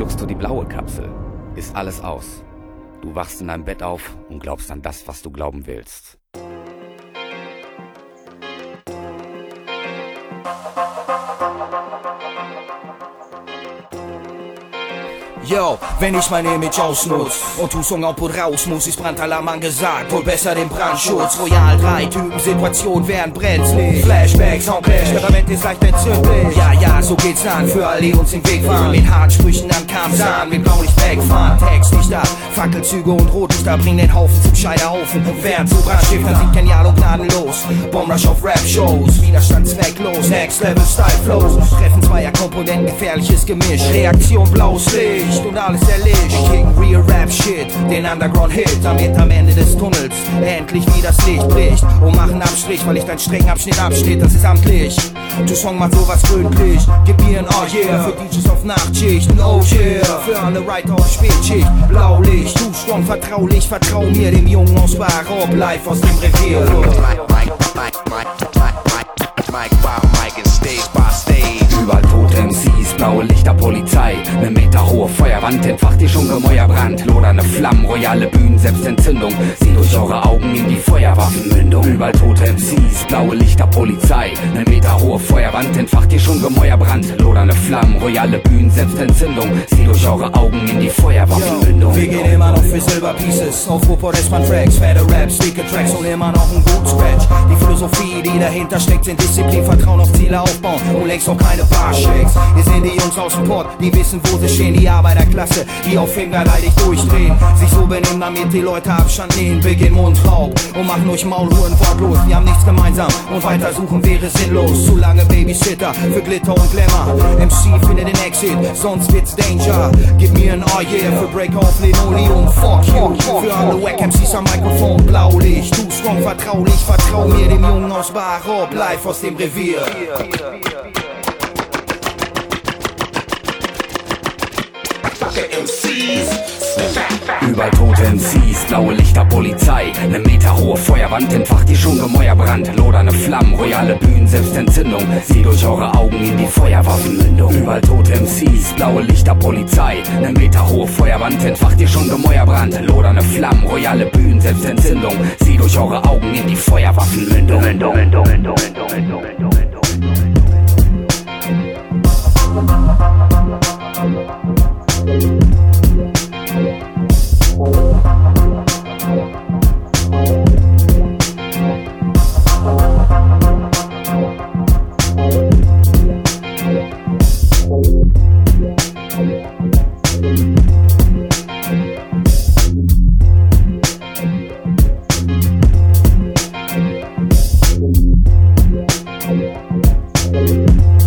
schluckst du die blaue Kapsel, ist alles aus. Du wachst in deinem Bett auf und glaubst an das, was du glauben willst. Yo, wenn ich mein Image ausnutz und Tusung Output raus muss, ist Brandalarm angesagt. Hol besser den Brandschutz. Royal 3 Typen, Situation werden brenzlig. Flashbacks, Soundclash, Temperament ist leicht entzündlich. Ja, so geht's an für all die uns im Weg fahren. Mit Hartsprüchen am Kampfsahn, mit Blaulicht wegfahren. Text nicht da, Fackelzüge und Rotlichter bringen den Haufen zum Scheiterhaufen. Während zu Brandschiffern sind genial und gnadenlos. Bombrush auf Rap-Shows, Widerstand zwecklos. Next Level Style Flows, Treffen zweier Komponenten, gefährliches Gemisch. Reaktion blaues Licht und alles erlischt. Kicken Real Rap Shit, den Underground Hit, damit am Ende des Tunnels endlich wie das Licht bricht. Und machen Abstrich, weil ich deinen strengen Abschnitt abschnitt, das ist amtlich. Du Song macht sowas gründlich, gib mir ein Oh yeah, für DJs auf Nachtschicht, ein Oh yeah, für alle Writer auf Spätschicht. Blaulicht, du strong, vertraulich, vertrau mir, dem Jungen aus Barock, live aus dem Revier. Mike and Stage by Stage. Überall tote MCs, blaue Lichter, Polizei. 1 Meter hohe Feuerwand, entfacht ihr schon Gemäuerbrand. Lodernde Flammen, royale Bühnen, Selbstentzündung. Sieh durch eure Augen in die Feuerwaffenmündung. Überall tote MCs, blaue Lichter, Polizei. 1 Meter hohe Feuerwand, entfacht ihr schon Gemäuerbrand. Lodernde Flammen, royale Bühnen, Selbstentzündung. Sieh durch eure Augen in die Feuerwaffenmündung. Wir gehen immer noch für Silber Pieces, auf Ruhrpott S-Bahn-Tracks, fette Raps, dicke Tracks und immer noch ein gut Scratch. Die Philosophie, die dahinter steckt, sind Disziplin, Vertrauen auf Ziele aufbauen und längst noch keine Barshakes. Wir sind die Jungs aus dem Pott, die wissen, wo sie stehen, die Arbeiterklasse, die auf Fame leidig durchdrehen. Sich so benehmen, damit die Leute Abstand nehmen, Beginn Mundraub und machen euch Maulhuren wortlos. Wir haben nichts gemeinsam und weitersuchen wäre sinnlos. Zu lange Babysitter für Glitter und Glamour. MC findet den Exit, sonst wird's Danger. Gib mir ein Oh yeah für Break auf Linoleum. Fuck you, für alle Wack MCs am Mikrofon. Blaulicht, du strong, vertraulich, vertrau mir, dem Jungen aus Barock, live aus dem Revier. Überall tote MCs, blaue Lichter, Polizei. 1 Meter hohe Feuerwand, entfacht ihr schon Gemäuerbrand. Lodernde Flammen, royale Bühnen, Selbstentzündung. Sieh durch eure Augen in die Feuerwaffenmündung. Überall tote MCs, blaue Lichter, Polizei. 1 Meter hohe Feuerwand, entfacht ihr schon Gemäuerbrand. Lodernde Flammen, royale Bühnen, Selbstentzündung. Sieh durch eure Augen in die Feuerwaffenmündung. Thank you.